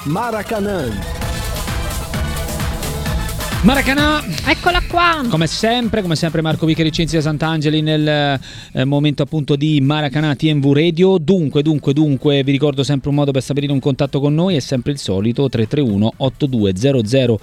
Maracanã. Maracanã, eccola qua. Come sempre Marco Vicari, Cinzia Sant'Angeli nel momento appunto di Maracanã TNV Radio. Dunque, vi ricordo sempre un modo per stabilire un contatto con noi, è sempre il solito 331 8200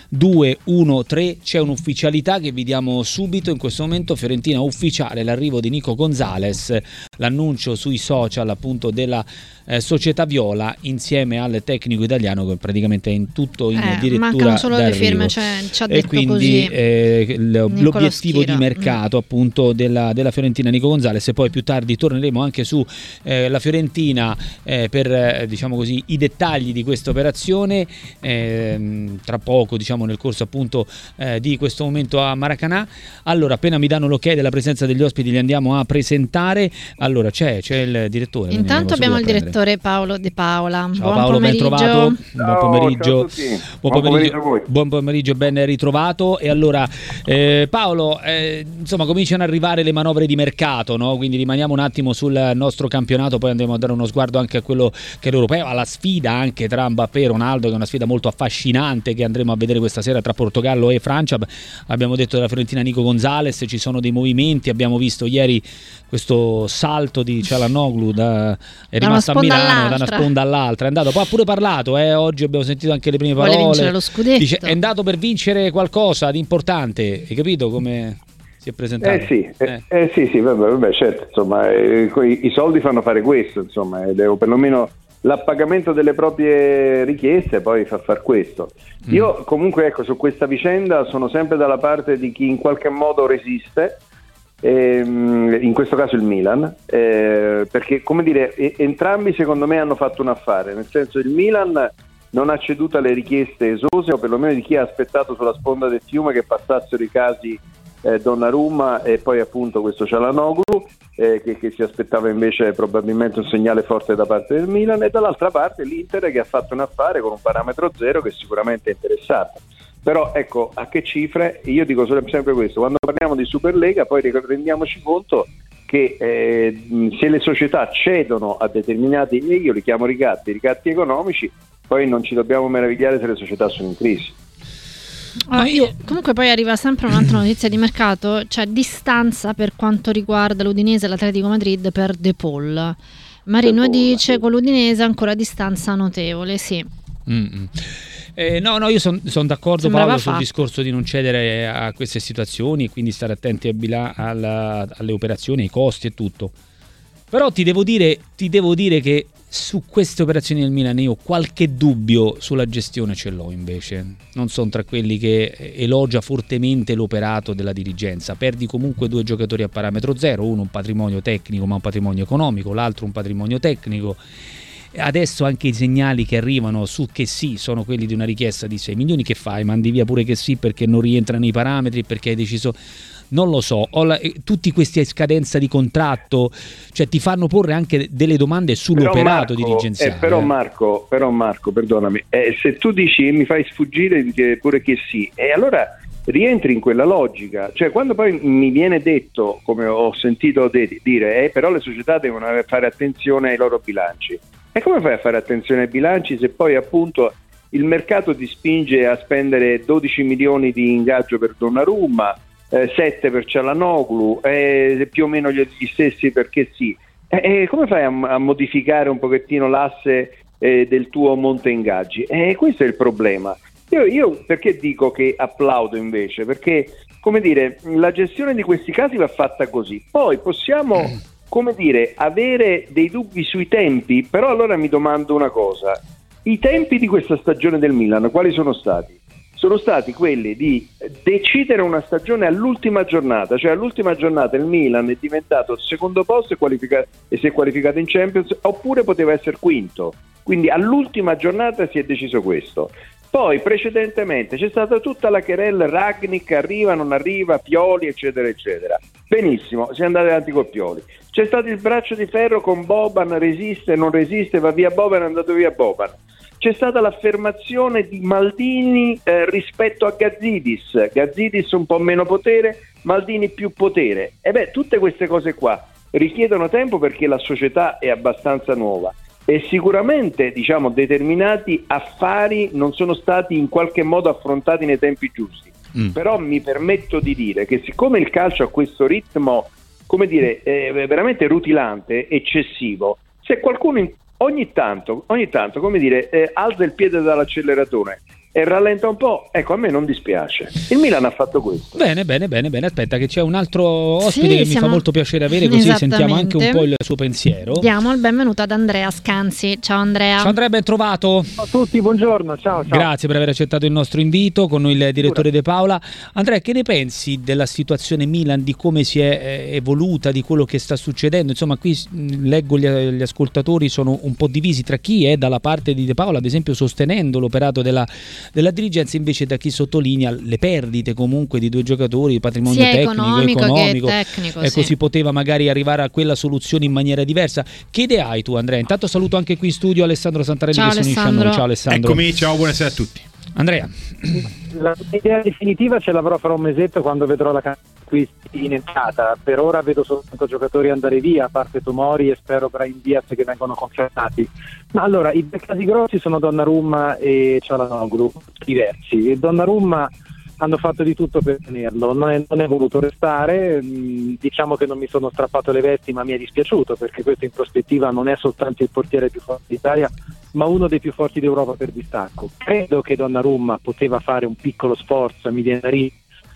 213. C'è un'ufficialità che vi diamo subito in questo momento. Fiorentina ufficiale l'arrivo di Nico Gonzalez, l'annuncio sui social appunto della società viola insieme al tecnico italiano che praticamente è in tutto in dirittura mancano solo le firme, ci ha detto e quindi l'obiettivo di Schira. mercato appunto della Fiorentina Nico Gonzalez, e poi più tardi torneremo anche su la Fiorentina per diciamo così i dettagli di questa operazione tra poco, diciamo nel corso appunto di questo momento a Maracanã. Allora, appena mi danno l'ok della presenza degli ospiti li andiamo a presentare. Allora c'è il direttore. Intanto abbiamo il direttore Paolo De Paola. Ciao Buon Paolo, ben pomeriggio. trovato. Buon pomeriggio. Ciao, Buon pomeriggio, ben ritrovato. E allora Paolo, insomma cominciano ad arrivare le manovre di mercato, no? Quindi rimaniamo un attimo sul nostro campionato, poi andiamo a dare uno sguardo anche a quello che è l'europeo, alla sfida anche tra Mbappé e Ronaldo, che è una sfida molto affascinante che andremo a vedere questa sera tra Portogallo e Francia. Abbiamo detto della Fiorentina Nico Gonzalez, ci sono dei movimenti, abbiamo visto ieri questo salto di Çalhanoğlu è rimasto a Milano da una sponda all'altra, è andato, poi ha pure parlato, oggi abbiamo sentito anche le prime parole, vuole vincere lo scudetto, dice è andato per vincere qualcosa di importante, hai capito come si è presentato? Sì, vabbè, certo, insomma, i soldi fanno fare questo, insomma, o perlomeno l'appagamento delle proprie richieste poi fa far questo. Io comunque, ecco, su questa vicenda sono sempre dalla parte di chi in qualche modo resiste, in questo caso il Milan, perché come dire, entrambi secondo me hanno fatto un affare, nel senso il Milan non ha ceduto alle richieste esose, o perlomeno di chi ha aspettato sulla sponda del fiume che passassero i casi Donnarumma e poi appunto questo Çalhanoğlu, che si aspettava invece probabilmente un segnale forte da parte del Milan, e dall'altra parte l'Inter che ha fatto un affare con un parametro zero che sicuramente è interessato. Però ecco, a che cifre? Io dico sempre questo: quando parliamo di Superlega poi rendiamoci conto che se le società cedono a determinati, io li chiamo ricatti economici, poi non ci dobbiamo meravigliare se le società sono in crisi. Comunque poi arriva sempre un'altra notizia di mercato, cioè distanza per quanto riguarda l'Udinese e l'Atletico Madrid per De Paul. Marino dice con l'Udinese ancora distanza notevole, sì. No, io sono d'accordo, Sembrava Paolo, sul fatto. discorso di non cedere a queste situazioni e quindi stare attenti alle operazioni, ai costi e tutto. Però ti devo dire che su queste operazioni del Milan io qualche dubbio sulla gestione ce l'ho invece. Non sono tra quelli che elogia fortemente l'operato della dirigenza. Perdi comunque due giocatori a parametro zero, uno un patrimonio tecnico ma un patrimonio economico, l'altro un patrimonio tecnico. Adesso anche i segnali che arrivano su che sì sono quelli di una richiesta di 6 milioni, che fai? Mandi via pure che sì perché non rientra nei parametri, perché hai deciso... Non lo so, tutti questi a scadenza di contratto, cioè ti fanno porre anche delle domande sull'operato dirigenziale. Però Marco, perdonami, se tu dici mi fai sfuggire pure che sì, e allora rientri in quella logica, cioè quando poi mi viene detto, come ho sentito dire, però le società devono fare attenzione ai loro bilanci, e come fai a fare attenzione ai bilanci se poi appunto il mercato ti spinge a spendere 12 milioni di ingaggio per Donnarumma, 7 per Çalhanoğlu, più o meno gli stessi perché sì, come fai a modificare un pochettino l'asse del tuo monte ingaggi? Questo è il problema. Io perché dico che applaudo invece? Perché, come dire, la gestione di questi casi va fatta così. Poi possiamo, come dire, avere dei dubbi sui tempi, però allora mi domando una cosa: i tempi di questa stagione del Milan quali sono stati? Sono stati quelli di decidere una stagione all'ultima giornata, cioè all'ultima giornata il Milan è diventato il secondo posto e si è qualificato in Champions, oppure poteva essere quinto, quindi all'ultima giornata si è deciso questo. Poi precedentemente c'è stata tutta la querella Rangnick, arriva, non arriva, Pioli eccetera eccetera, benissimo, si è andati avanti con Pioli. C'è stato il braccio di ferro con Boban, resiste, non resiste, va via Boban, è andato via Boban. C'è stata l'affermazione di Maldini rispetto a Gazidis un po' meno potere, Maldini più potere. Tutte queste cose qua richiedono tempo perché la società è abbastanza nuova. e sicuramente diciamo determinati affari non sono stati in qualche modo affrontati nei tempi giusti. Però mi permetto di dire che siccome il calcio ha questo ritmo, come dire, veramente rutilante, eccessivo, se qualcuno ogni tanto come dire, alza il piede dall'acceleratore e rallenta un po', ecco, a me non dispiace. Il Milan ha fatto questo. Bene, aspetta che c'è un altro ospite che mi fa molto piacere avere, così sentiamo anche un po' il suo pensiero. Diamo il benvenuto ad Andrea Scanzi. Ciao Andrea. Ciao Andrea, ben trovato. Ciao a tutti, buongiorno, ciao. Grazie per aver accettato il nostro invito, con noi il direttore De Paola. Andrea, che ne pensi della situazione Milan, di come si è evoluta, di quello che sta succedendo? Insomma, qui leggo gli ascoltatori sono un po' divisi tra chi è dalla parte di De Paola, ad esempio sostenendo l'operato della dirigenza, invece da chi sottolinea le perdite comunque di due giocatori, patrimonio tecnico, che tecnico, ecco, si poteva magari arrivare a quella soluzione in maniera diversa. Che idea hai tu, Andrea? Intanto saluto anche qui in studio Alessandro Santarelli, ciao, che si unisce a noi. Ciao Alessandro. Eccomi, ciao, buonasera a tutti. Andrea, la idea definitiva ce l'avrò fra un mesetto, quando vedrò la acquisti in entrata. Per ora vedo soltanto giocatori andare via, a parte Tomori e spero Brahim Diaz, che vengono confermati. Ma allora, i due casi grossi sono Donnarumma e Çalhanoğlu, diversi. E Donnarumma hanno fatto di tutto per tenerlo, non è voluto restare, diciamo che non mi sono strappato le vesti, ma mi è dispiaciuto, perché questo in prospettiva non è soltanto il portiere più forte d'Italia, ma uno dei più forti d'Europa per distacco. Credo che Donnarumma poteva fare un piccolo sforzo, mi viene da ridere,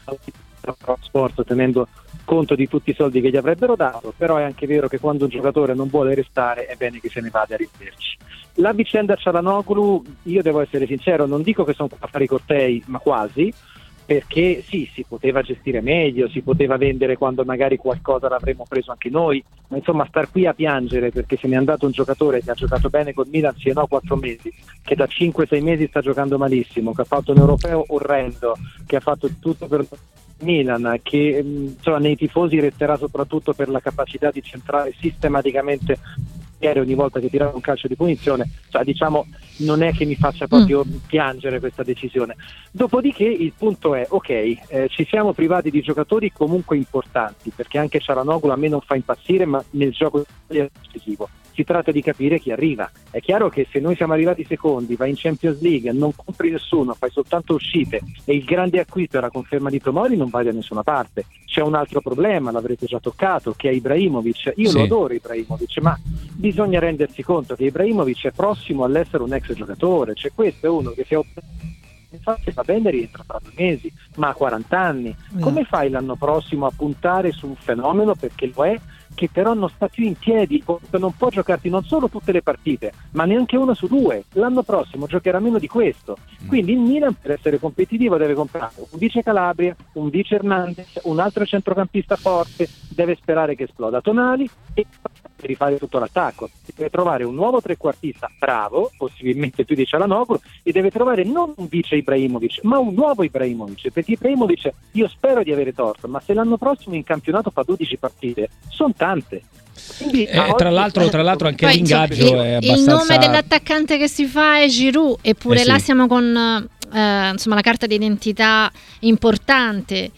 sforzo tenendo conto di tutti i soldi che gli avrebbero dato, però è anche vero che quando un giocatore non vuole restare è bene che se ne vada a rivederci. La vicenda Çalhanoğlu, io devo essere sincero, non dico che sono qua a fare i cortei, ma quasi, perché sì, si poteva gestire meglio, si poteva vendere quando magari qualcosa l'avremmo preso anche noi, ma insomma star qui a piangere perché se n'è andato un giocatore che ha giocato bene con Milan, sì e no 4 mesi, che da 5-6 mesi sta giocando malissimo, che ha fatto un europeo orrendo, che ha fatto tutto per Milan, che insomma, nei tifosi resterà soprattutto per la capacità di centrare sistematicamente ogni volta che tirava un calcio di punizione, cioè diciamo non è che mi faccia proprio piangere questa decisione. Dopodiché il punto è ci siamo privati di giocatori comunque importanti, perché anche Çalhanoğlu a me non fa impazzire, ma nel gioco è decisivo. Si tratta di capire chi arriva. È chiaro che se noi siamo arrivati secondi, vai in Champions League, non compri nessuno, fai soltanto uscite e il grande acquisto è la conferma di Tomori, non vai da nessuna parte. C'è un altro problema, l'avrete già toccato, che è Ibrahimovic. Io lo adoro Ibrahimovic, ma bisogna rendersi conto che Ibrahimovic è prossimo all'essere un ex giocatore. Cioè questo è uno che si è infatti va bene, rientra tra 2 mesi, ma ha 40 anni. Come fai l'anno prossimo a puntare su un fenomeno, perché lo è, che però non sta più in piedi, non può giocarti non solo tutte le partite, ma neanche 1 su 2. L'anno prossimo giocherà meno di questo. Quindi il Milan, per essere competitivo, deve comprare un vice Calabria, un vice Hernandez, un altro centrocampista forte, deve sperare che esploda Tonali e rifare tutto l'attacco. Deve trovare un nuovo trequartista bravo, possibilmente più di Çalhanoğlu, e deve trovare non un vice Ibrahimovic, ma un nuovo Ibrahimovic, perché Ibrahimovic, io spero di avere torto, ma se l'anno prossimo in campionato fa 12 partite, sono tante. Quindi, tra l'altro anche l'ingaggio è abbastanza... Il nome dell'attaccante che si fa è Giroud, eppure là siamo con insomma la carta d'identità importante.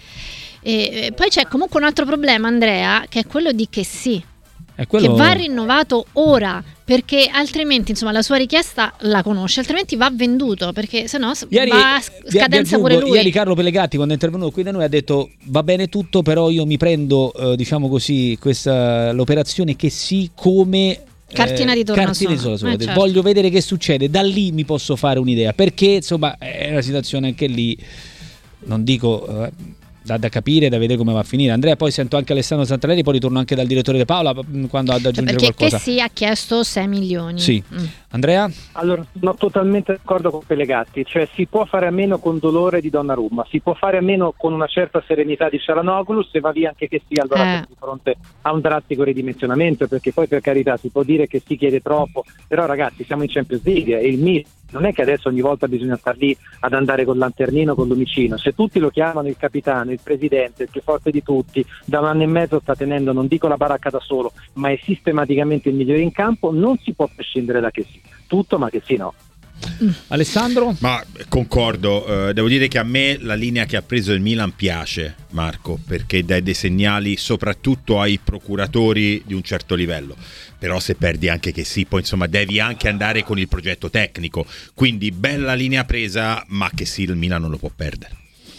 E poi c'è comunque un altro problema, Andrea, che è quello di Kessie, che va rinnovato ora, perché altrimenti insomma la sua richiesta la conosce, altrimenti va venduto, perché sennò va a scadenza pure lui. Ieri Carlo Pellegatti, quando è intervenuto qui da noi, ha detto va bene tutto, però io mi prendo diciamo così l'operazione Kessie come cartina di torno sola. Certo. Voglio vedere che succede, da lì mi posso fare un'idea, perché insomma è una situazione anche lì, non dico da capire, da vedere come va a finire. Andrea, poi sento anche Alessandro Santarelli, poi ritorno anche dal direttore De Paola quando ha da aggiungere qualcosa. Perché si ha chiesto 6 milioni. Sì. Andrea? Allora, sono totalmente d'accordo con Pellegatti, cioè si può fare a meno con dolore di Donnarumma, si può fare a meno con una certa serenità di Çalhanoğlu, se va via anche Kessie, allora di fronte a un drastico ridimensionamento, perché poi per carità si può dire che si chiede troppo, però ragazzi siamo in Champions League e il Milan non è che adesso ogni volta bisogna star lì ad andare col lanternino, con l'omicino. Se tutti lo chiamano il capitano, il presidente, il più forte di tutti, da 1 anno e mezzo sta tenendo, non dico la baracca da solo, ma è sistematicamente il migliore in campo, non si può prescindere da Kessie. Tutto, ma Kessie no. Alessandro? Ma concordo, devo dire che a me la linea che ha preso il Milan piace, Marco, perché dà dei segnali soprattutto ai procuratori di un certo livello. Però se perdi anche che sì, poi insomma devi anche andare con il progetto tecnico, quindi bella linea presa, ma che sì, il Milan non lo può perdere.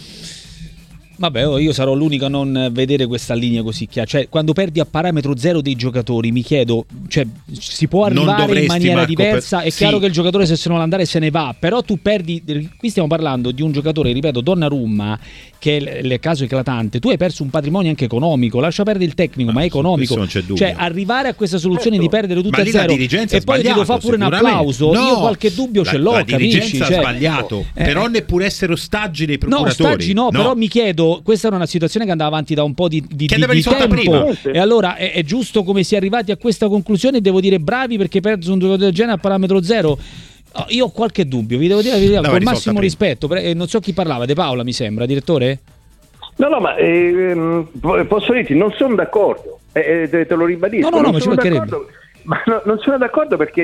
Vabbè, io sarò l'unico a non vedere questa linea così chiara. Cioè, quando perdi a parametro zero dei giocatori, mi chiedo, cioè, si può arrivare in maniera diversa? È chiaro che il giocatore se non andare se ne va, però tu perdi. Qui stiamo parlando di un giocatore, ripeto, Donnarumma, che è il caso eclatante. Tu hai perso un patrimonio anche economico, lascia perdere il tecnico, ma è economico. Non c'è dubbio. Cioè, arrivare a questa soluzione di perdere tutto a zero e poi ti devo fare pure un applauso. No, io qualche dubbio ce l'ho, la capisci? dirigenza ha sbagliato, però neppure essere ostaggi dei procuratori. No, ostaggi no, però mi chiedo, questa era una situazione che andava avanti da un po' di tempo prima. E allora è giusto come si è arrivati a questa conclusione. Devo dire bravi perché perso un giocatore del genere a parametro zero. Io ho qualche dubbio, vi devo dire con massimo rispetto. Non so chi parlava, De Paola mi sembra, direttore? No, ma posso dirti, non sono d'accordo, te lo ribadisco. No, ma ci mancherebbe. Ma non sono d'accordo perché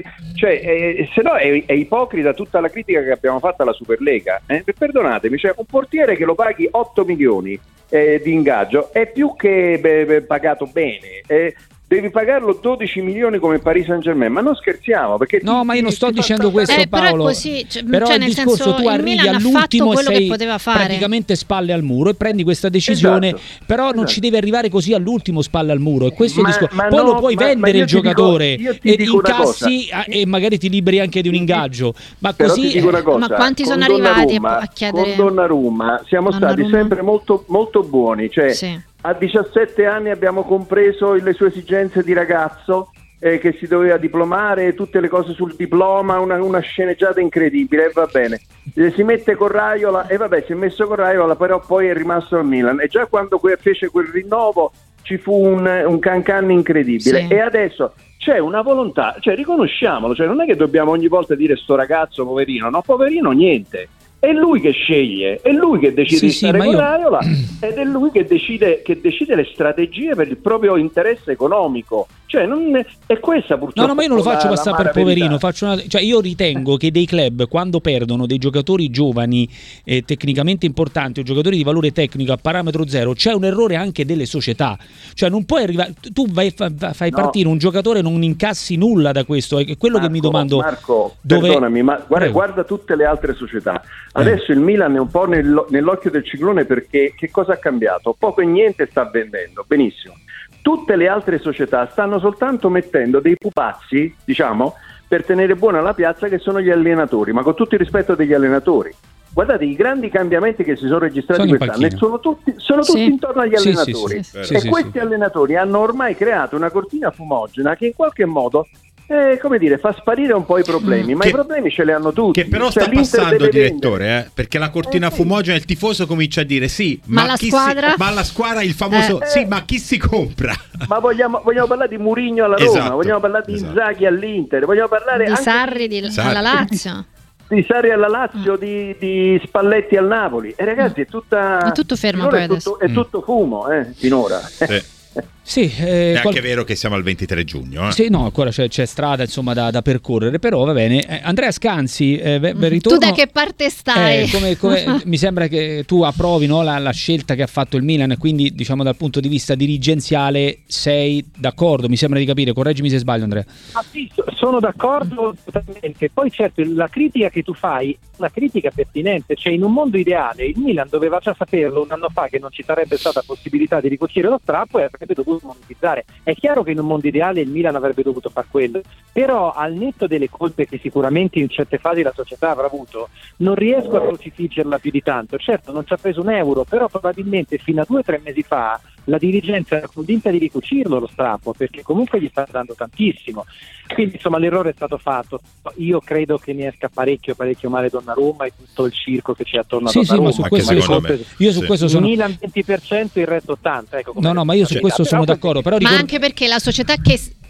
se no è ipocrita tutta la critica che abbiamo fatto alla Superlega. Perdonatemi, cioè un portiere che lo paghi 8 milioni di ingaggio è più che pagato bene. Devi pagarlo 12 milioni come Paris Saint-Germain, ma non scherziamo, perché ma io non sto dicendo questo, Paolo. Però è così, però cioè, il nel discorso, senso, tu arrivi all'ultimo e sei praticamente spalle al muro e prendi questa decisione, però non ci devi arrivare così all'ultimo spalle al muro, e questo è il discorso. Poi lo puoi vendere il giocatore e incassi e magari ti liberi anche di un ingaggio, ma così ma quanti sono arrivati a chiedere? Con Donnarumma siamo stati sempre molto, molto buoni, cioè sì. A 17 anni abbiamo compreso le sue esigenze di ragazzo che si doveva diplomare, tutte le cose sul diploma, una sceneggiata incredibile, e va bene. Si mette con Raiola e vabbè, si è messo con Raiola, però poi è rimasto al Milan, e già quando fece quel rinnovo ci fu un cancan incredibile, sì. E adesso c'è una volontà, cioè riconosciamolo, cioè non è che dobbiamo ogni volta dire sto ragazzo poverino, no, poverino niente. È lui che sceglie, è lui che decide di stare con Raiola ed è lui che decide le strategie per il proprio interesse economico. Cioè è questa purtroppo. No, ma io non lo faccio passare per poverino, cioè io ritengo che dei club, quando perdono dei giocatori giovani tecnicamente importanti o giocatori di valore tecnico a parametro zero, c'è un errore anche delle società. Cioè non puoi arrivare, tu fai partire un giocatore e non incassi nulla da questo, è quello che mi domando. Marco, perdonami, ma guarda tutte le altre società. Adesso il Milan è un po' nell'occhio del ciclone, perché che cosa ha cambiato? Poco e niente sta vendendo, benissimo. Tutte le altre società stanno soltanto mettendo dei pupazzi, diciamo, per tenere buona la piazza, che sono gli allenatori, ma con tutto il rispetto degli allenatori. Guardate i grandi cambiamenti che si sono registrati quest'anno, sono tutti intorno agli allenatori. Questi allenatori hanno ormai creato una cortina fumogena che in qualche modo come dire, fa sparire un po' i problemi, ma i problemi ce li hanno tutti. Che però sta passando, direttore, perché la cortina fumogena, il tifoso comincia a dire sì, ma la squadra? Ma la squadra, il famoso sì, ma chi si compra? Ma vogliamo parlare di Mourinho alla Roma, vogliamo parlare di Inzaghi all'Inter, vogliamo parlare di Sarri alla Lazio. Di Sarri alla Lazio, di Spalletti al Napoli. E ragazzi, è tutto fermo poi adesso. È tutto fumo, finora. Sì. Sì, è anche vero che siamo al 23 giugno. Sì, no, ancora c'è strada insomma da percorrere, però va bene. Andrea Scanzi, ritorno. Tu da che parte stai? Mi sembra che tu approvi, no, la scelta che ha fatto il Milan, quindi diciamo dal punto di vista dirigenziale sei d'accordo, mi sembra di capire, correggimi se sbaglio, Andrea. Sì, sono d'accordo totalmente. Poi certo la critica che tu fai è una critica pertinente, cioè in un mondo ideale il Milan doveva già saperlo un anno fa che non ci sarebbe stata possibilità di ricucire lo strappo e avrebbe dovuto monetizzare. È chiaro che in un mondo ideale il Milan avrebbe dovuto far quello, però al netto delle colpe che sicuramente in certe fasi la società avrà avuto, non riesco a crocifiggerla più di tanto. Certo non ci ha preso un euro, però probabilmente fino a 2 o 3 mesi fa la dirigenza era convinta di ricucirlo lo strappo, perché comunque gli sta dando tantissimo. Quindi insomma l'errore è stato fatto. Io credo che ne esca parecchio male Donnarumma e tutto il circo che c'è attorno a Donnarumma. Sì, ma su questo io su questo sono Milan 20%, il resto 80%, ecco. No, ma io su questo sono d'accordo, però ma anche perché la società che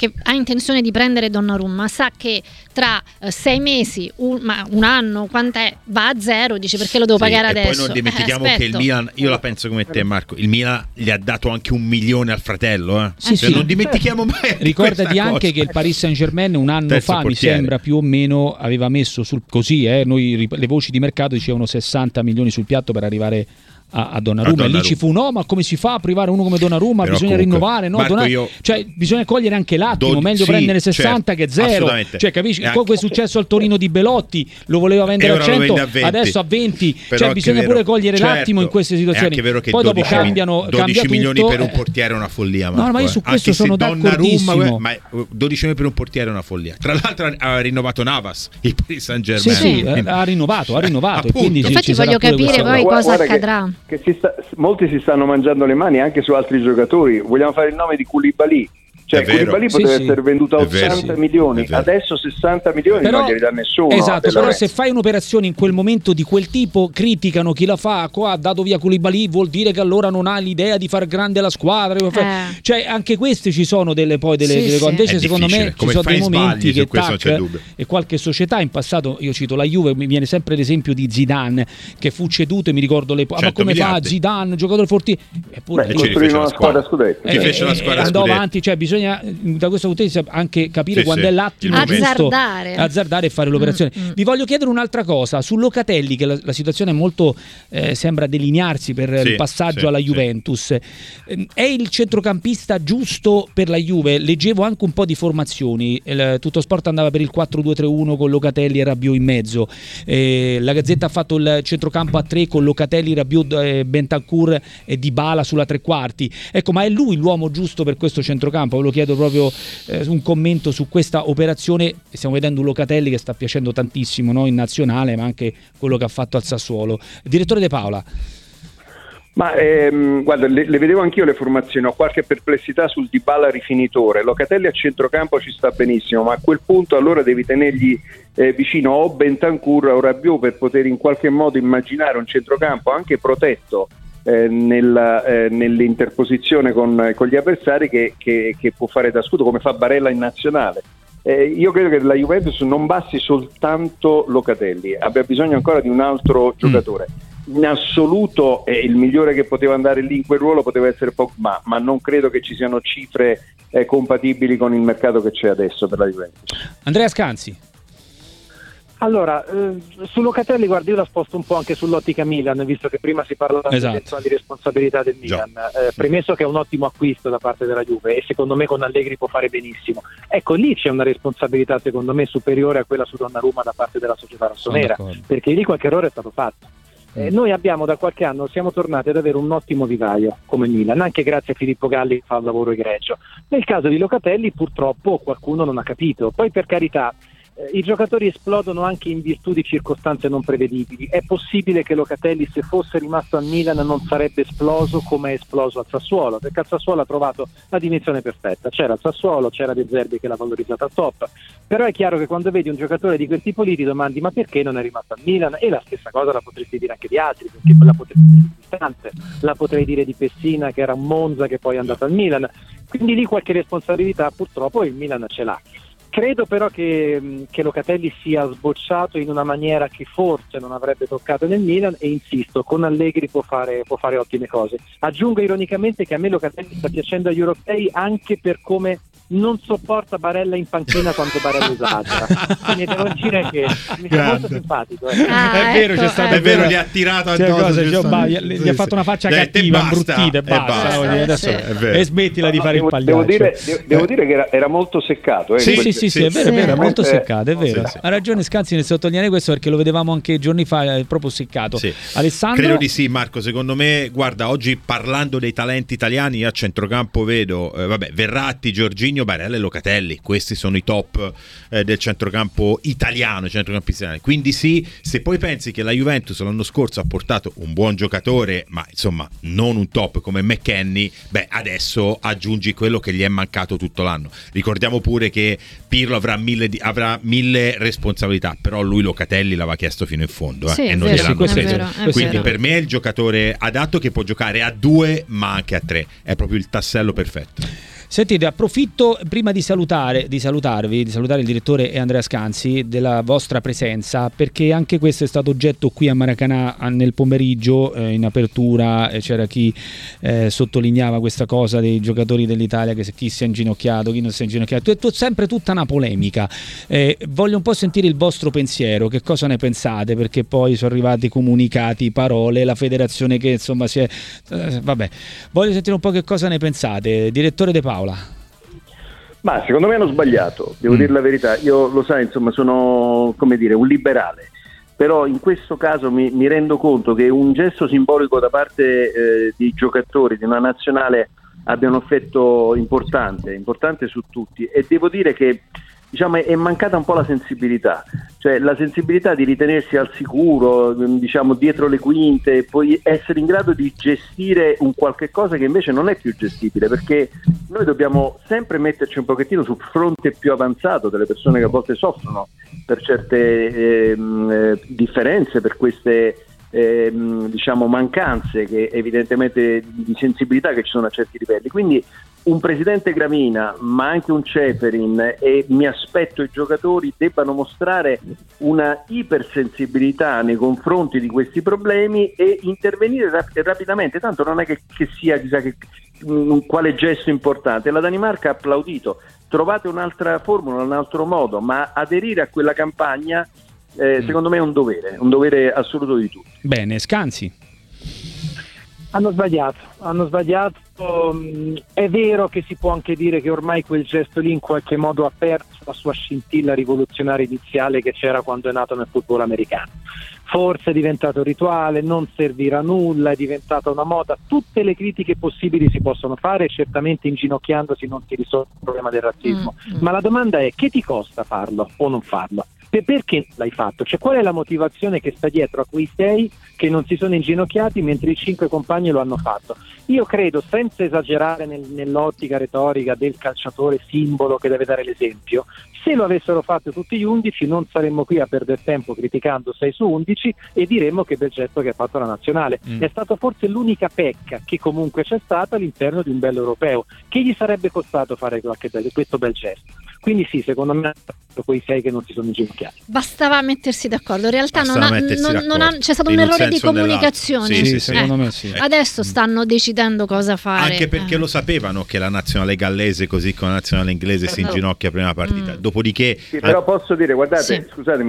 che ha intenzione di prendere Donnarumma, sa che tra 6 mesi, un anno, quant'è, va a zero, dice perché lo devo pagare adesso. Poi non dimentichiamo che il Milan, io la penso come te Marco, il Milan gli ha dato anche 1 milione al fratello. Non dimentichiamo mai. Ricordati anche che il Paris Saint-Germain un anno fa, mi sembra più o meno, aveva messo noi le voci di mercato dicevano 60 milioni sul piatto per arrivare a Donnarumma. E lì ci fu ma come si fa a privare uno come Donnarumma? Però bisogna rinnovare, no? Marco, cioè bisogna cogliere anche l'attimo, meglio prendere 60 che 0. Cioè capisci? Quello che è successo al Torino di Belotti, lo voleva vendere a 100, adesso a 20. Cioè bisogna pure cogliere l'attimo in queste situazioni. È anche vero che poi dopo cambiano 12 milioni tutto, per un portiere è una follia, Marco. No, ma io su questo sono d'accordissimo. Ma 12 milioni per un portiere è una follia. Tra l'altro ha rinnovato Navas, il Paris Saint-Germain. Sì, ha rinnovato e quindi infatti voglio capire poi cosa accadrà. Molti si stanno mangiando le mani anche su altri giocatori. Vogliamo fare il nome di Koulibaly. Cioè Koulibaly poteva essere venduto a 80 milioni, adesso 60 milioni non glieli dà nessuno. Esatto, però se fai un'operazione in quel momento di quel tipo, criticano chi la fa, qua ha dato via Koulibaly, vuol dire che allora non ha l'idea di far grande la squadra. Cioè anche queste ci sono delle cose. Invece secondo me ci sono dei momenti che e qualche società in passato, io cito la Juve, mi viene sempre l'esempio di Zidane che fu ceduto e mi ricordo ma come fa Zidane, giocatore fortissimo, eppure costruire una squadra scudetto, fece la squadra andò avanti, cioè bisogna da questo punto di vista anche capire quando è l'attimo giusto azzardare e fare l'operazione. Vi voglio chiedere un'altra cosa su Locatelli, che la situazione è molto sembra delinearsi per il passaggio alla Juventus. È il centrocampista giusto per la Juve? Leggevo anche un po' di formazioni, Tutto Sport andava per il 4-2-3-1 con Locatelli e Rabiot in mezzo, la Gazzetta ha fatto il centrocampo a 3 con Locatelli, Rabiot, Bentancur e Dybala sulla tre quarti. Ecco, ma è lui l'uomo giusto per questo centrocampo? Ve lo chiedo proprio un commento su questa operazione. Stiamo vedendo un Locatelli che sta piacendo tantissimo, in nazionale, ma anche quello che ha fatto al Sassuolo. Direttore De Paola. Ma guarda, le vedevo anch'io le formazioni, ho qualche perplessità sul Dybala rifinitore. Locatelli a centrocampo ci sta benissimo, ma a quel punto allora devi tenergli vicino o Bentancur o Rabiot per poter in qualche modo immaginare un centrocampo anche protetto nell'interposizione con gli avversari che può fare da scudo, come fa Barella in nazionale. Io credo che la Juventus non basti soltanto Locatelli, abbia bisogno ancora di un altro giocatore. In assoluto il migliore che poteva andare lì in quel ruolo poteva essere Pogba, ma non credo che ci siano cifre compatibili con il mercato che c'è adesso per la Juventus. Andrea Scanzi. Allora, su Locatelli, guarda, io la sposto un po' anche sull'ottica Milan, visto che prima si parlava di responsabilità del Milan. Premesso che è un ottimo acquisto da parte della Juve e secondo me con Allegri può fare benissimo. Ecco, lì c'è una responsabilità secondo me superiore a quella su Donnarumma da parte della società rossonera, perché lì qualche errore è stato fatto. Noi abbiamo da qualche anno, siamo tornati ad avere un ottimo vivaio come Milan, anche grazie a Filippo Galli che fa un lavoro egregio. Nel caso di Locatelli purtroppo qualcuno non ha capito, poi per carità i giocatori esplodono anche in virtù di circostanze non prevedibili. È possibile che Locatelli, se fosse rimasto a Milan, non sarebbe esploso come è esploso al Sassuolo, perché al Sassuolo ha trovato la dimensione perfetta. C'era il Sassuolo, c'era De Zerbi che l'ha valorizzata al top, però è chiaro che quando vedi un giocatore di quel tipo lì ti domandi ma perché non è rimasto a Milan? E la stessa cosa la potresti dire anche di altri, perché la potrei dire di Cristante, la potrei dire di Pessina che era un Monza che poi è andato al Milan, quindi lì qualche responsabilità purtroppo il Milan ce l'ha. Credo però che Locatelli sia sbocciato in una maniera che forse non avrebbe toccato nel Milan e insisto, con Allegri può fare ottime cose. Aggiungo ironicamente che a me Locatelli sta piacendo agli europei anche per come non sopporta Barella in panchina quando Barella esagera, quindi devo dire che mi fa molto simpatico. È vero, c'è stato, è vero, gli ha tirato addosso, gli ha fatto una faccia cattiva, imbruttita e basta. E smettila di fare il pagliaccio. Devo dire che era molto seccato. Sì, è vero, molto seccato, è vero. Ha ragione Scanzi nel sottolineare questo, perché lo vedevamo anche giorni fa, è proprio seccato. Alessandro? Credo di sì, Marco, secondo me, guarda, oggi parlando dei talenti italiani a centrocampo vedo Verratti, Jorginho, Barella e Locatelli, questi sono i top del centrocampo italiano, quindi sì, se poi pensi che la Juventus l'anno scorso ha portato un buon giocatore ma insomma non un top come McKennie, adesso aggiungi quello che gli è mancato tutto l'anno. Ricordiamo pure che Pirlo avrà mille responsabilità, però lui Locatelli l'aveva chiesto fino in fondo e non gliel'hanno preso, quindi per me è il giocatore adatto che può giocare a 2 ma anche a 3, è proprio il tassello perfetto. Sentite, approfitto prima di salutare il direttore e Andrea Scanzi della vostra presenza, perché anche questo è stato oggetto qui a Maracanã nel pomeriggio, in apertura c'era chi sottolineava questa cosa dei giocatori dell'Italia, che chi si è inginocchiato, chi non si è inginocchiato, è sempre tutta una polemica. Voglio un po' sentire il vostro pensiero, che cosa ne pensate, perché poi sono arrivati comunicati, parole, la federazione che insomma si è... vabbè, voglio sentire un po' che cosa ne pensate. Direttore De Paola. Ma secondo me hanno sbagliato, devo dire la verità. Io, lo sai, insomma, sono, come dire, un liberale, però in questo caso mi rendo conto che un gesto simbolico da parte di giocatori di una nazionale abbia un effetto importante su tutti, e devo dire che, diciamo, è mancata un po' la sensibilità, cioè la sensibilità di ritenersi al sicuro, diciamo, dietro le quinte, e poi essere in grado di gestire un qualche cosa che invece non è più gestibile, perché noi dobbiamo sempre metterci un pochettino sul fronte più avanzato delle persone che a volte soffrono per certe differenze, per queste diciamo mancanze che evidentemente di sensibilità che ci sono a certi livelli. Quindi un presidente Gravina, ma anche un Ceferin, e mi aspetto i giocatori debbano mostrare una ipersensibilità nei confronti di questi problemi e intervenire rapidamente, tanto non è che sia chissà che quale gesto importante. La Danimarca ha applaudito, trovate un'altra formula, un altro modo, ma aderire a quella campagna secondo me è un dovere assoluto di tutti. Bene, Scanzi. Hanno sbagliato. È vero che si può anche dire che ormai quel gesto lì in qualche modo ha perso la sua scintilla rivoluzionaria iniziale che c'era quando è nato nel football americano. Forse è diventato rituale, non servirà a nulla, è diventata una moda. Tutte le critiche possibili si possono fare, e certamente inginocchiandosi non si risolve il problema del razzismo. Ma la domanda è: che ti costa farlo o non farlo? Perché l'hai fatto? Cioè, qual è la motivazione che sta dietro a quei 6 che non si sono inginocchiati mentre i 5 compagni lo hanno fatto? Io credo, senza esagerare nell'ottica retorica del calciatore simbolo che deve dare l'esempio, se lo avessero fatto tutti gli 11 non saremmo qui a perdere tempo criticando 6 su 11 e diremmo che bel gesto che ha fatto la nazionale. È stato forse l'unica pecca che comunque c'è stata all'interno di un bello europeo. Che gli sarebbe costato fare questo bel gesto? Quindi sì, secondo me quei 6 che non si sono inginocchiati. Bastava mettersi d'accordo. In realtà c'è stato un errore di comunicazione. Sì, secondo me sì. Adesso stanno decidendo cosa fare. Anche perché lo sapevano che la nazionale gallese, così come la nazionale inglese, si inginocchia prima partita. Dopodiché... Sì, però posso dire, guardate, scusatemi,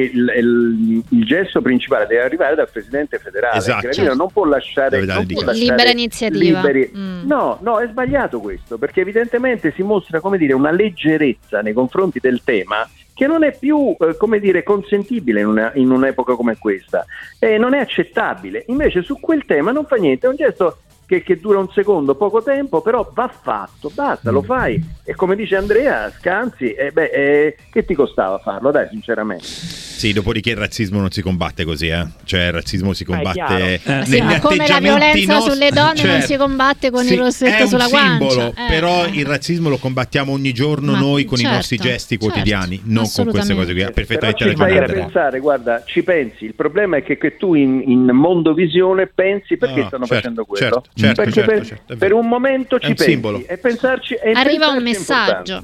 il gesto principale deve arrivare dal presidente federale. Esatto. Non può lasciare libera iniziativa. No, è sbagliato questo, perché evidentemente si mostra, come dire, una leggerezza nei confronti del tema che non è più consentibile in un'epoca come questa, non è accettabile. Invece su quel tema non fa niente, è un gesto che dura un secondo, poco tempo, però va fatto, basta, lo fai, e come dice Andrea Scanzi, che ti costava farlo, dai, sinceramente. Sì, dopodiché il razzismo non si combatte così, cioè il razzismo si combatte ma come la violenza sulle donne non si combatte con il rossetto sulla guancia. È un simbolo, però il razzismo lo combattiamo ogni giorno noi con i nostri gesti quotidiani, non con queste cose qui. Perfettamente ragione. Ci fai a pensare, guarda, ci pensi, il problema è che tu in Mondovisione pensi perché stanno facendo quello. Certo, per un momento ci pensi simbolo. E pensarci arriva un messaggio.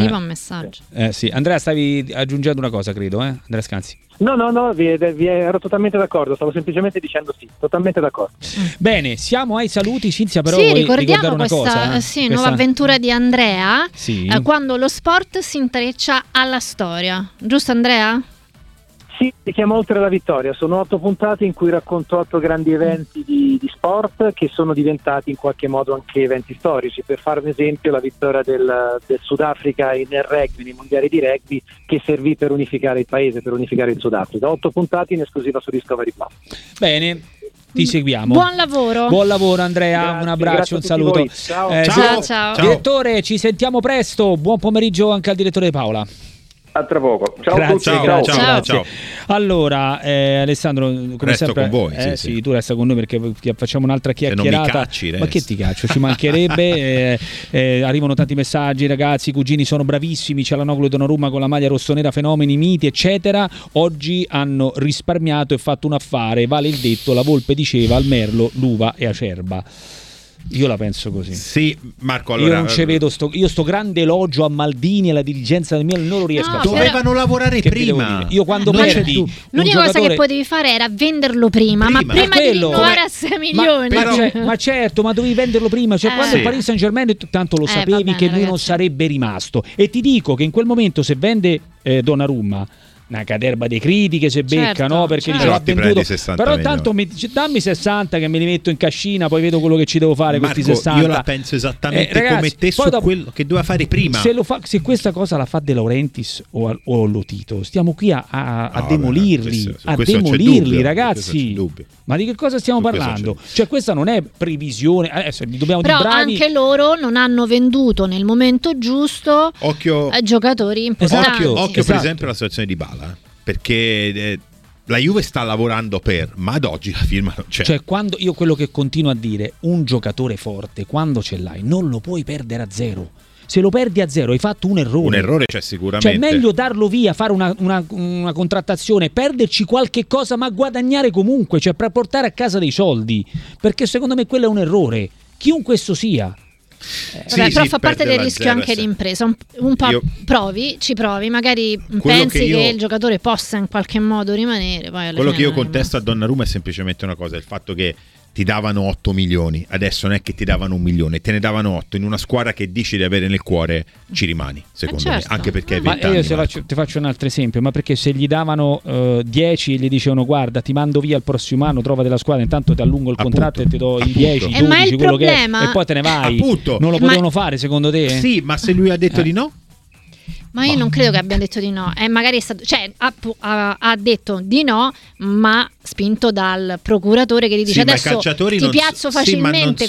Sì. Andrea, stavi aggiungendo una cosa, credo, Andrea Scanzi. No, ero totalmente d'accordo, stavo semplicemente dicendo sì, totalmente d'accordo. Bene, siamo ai saluti. Cinzia, però sì, vuoi ricordiamo ricordare una cosa? Nuova avventura di Andrea, sì. Quando lo sport si intreccia alla storia, giusto Andrea? Sì, si chiama Oltre la vittoria, sono 8 puntate in cui racconto 8 grandi eventi di sport che sono diventati in qualche modo anche eventi storici. Per fare un esempio, la vittoria del Sudafrica nel rugby, nei mondiali di rugby, che servì per unificare il paese, per unificare il Sudafrica. 8 puntate in esclusiva su Discovery Plus. Bene, ti seguiamo. Buon lavoro Andrea, grazie, un abbraccio, un saluto. Ciao. Direttore, ci sentiamo presto. Buon pomeriggio anche al direttore Paola. A tra poco. Ciao grazie, a tutti. Ciao. Allora, Alessandro, come resto sempre, con voi. sì, tu resta con noi perché facciamo un'altra chiacchierata. Se non mi cacci, ma che ti caccio? Ci mancherebbe. Arrivano tanti messaggi, ragazzi. I cugini sono bravissimi. Cialanoglu e Donnarumma con la maglia rossonera, fenomeni, miti, eccetera. Oggi hanno risparmiato e fatto un affare. Vale il detto: la volpe diceva al merlo, l'uva e acerba. Io la penso così. Sì, Marco, allora io non ci vedo io sto grande elogio a Maldini e alla dirigenza del Milan non lo riesco a fare. Dovevano lavorare prima. Io quando perdi l'unica cosa che potevi fare era venderlo prima. Ma prima di rinnovare a 6 milioni. Ma certo, ma dovevi venderlo prima. Cioè, quando il Paris Saint-Germain tanto lo sapevi bene, che lui non sarebbe rimasto. E ti dico che in quel momento se vende Donnarumma, una caterba di critiche se becca, no? Perché diceva venduto, però tanto dammi 60 che me li metto in cascina, poi vedo quello che ci devo fare. Marco, questi 60. Io la penso esattamente come te su quello che doveva fare prima. Se questa cosa la fa De Laurentiis o Lotito, stiamo qui a demolirli, demolirli, ragazzi. Ma di che cosa stiamo parlando? Cioè, questa non è previsione. Dobbiamo però dire bravi. Anche loro non hanno venduto nel momento giusto giocatori importanti. Occhio per esempio alla situazione di Bala, perché la Juve sta lavorando ma ad oggi la firma non c'è. Cioè, quando io quello che continuo a dire, un giocatore forte quando ce l'hai non lo puoi perdere a zero. Se lo perdi a zero hai fatto un errore. Un errore c'è sicuramente. Cioè, meglio darlo via, fare una contrattazione, perderci qualche cosa ma guadagnare comunque, cioè per portare a casa dei soldi, perché secondo me quello è un errore, chiunque esso sia. Però fa parte del rischio anche d'impresa. Un po' ci provi, magari pensi che il giocatore possa in qualche modo rimanere. Poi quello che io contesto a Donnarumma è semplicemente una cosa: il fatto che ti davano 8 milioni, adesso non è che ti davano 1 milione, te ne davano 8 in una squadra che dici di avere nel cuore, ci rimani, secondo me, anche perché hai 20 anni. Ma io ti faccio un altro esempio, ma perché se gli davano 10 e gli dicevano guarda ti mando via il prossimo anno, trova della squadra, intanto ti allungo il contratto e ti do il 10, il 12, quello che è, e poi te ne vai. Non lo potevano fare secondo te? Sì, ma se lui ha detto di no? Ma io non credo che abbia detto di no, magari è stato, cioè ha detto di no, ma spinto dal procuratore che gli dice adesso ti piazzo facilmente,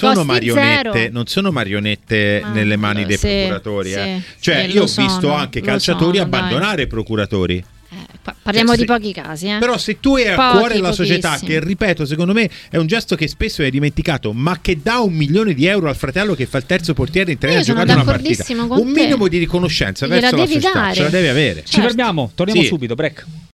non sono marionette nelle mani dei procuratori. Cioè io ho visto anche calciatori abbandonare procuratori. Parliamo di pochi casi, Però se tu hai a cuore la società, che ripeto, secondo me è un gesto che spesso è dimenticato, ma che dà 1 milione di euro al fratello che fa il terzo portiere in 3 anni a giocare una partita, un minimo di riconoscenza verso la società ce la deve avere. Ci fermiamo, torniamo subito, break.